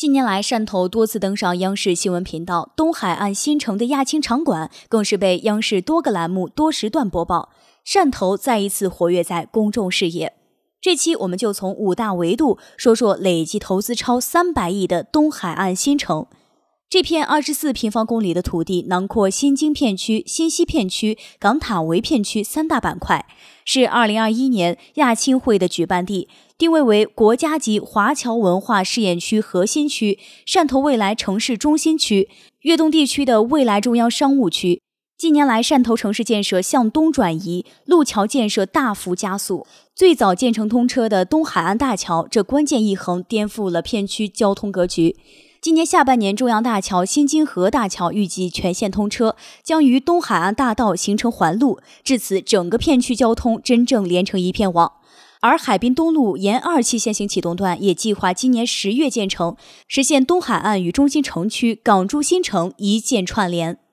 近年来，汕头多次登上央视新闻频道，东海岸新城的亚青场馆更是被央视多个栏目多时段播报。汕头再一次活跃在公众视野。这期我们就从5大维度说说累计投资超300亿的东海岸新城。这片24平方公里的土地囊括新津片区、新西片区、港塔围片区3大板块，是2021年亚青会的举办地，定位为国家级华侨文化试验区核心区、汕头未来城市中心区、粤东地区的未来中央商务区。近年来，汕头城市建设向东转移，路桥建设大幅加速。最早建成通车的东海岸大桥，这关键一横颠覆了片区交通格局。今年下半年，中央大桥、新津河大桥预计全线通车，将与东海岸大道形成环路，至此整个片区交通真正连成一片网。而海滨东路沿2期先行启动段也计划今年10月建成，实现东海岸与中心城区、港珠新城一键串联。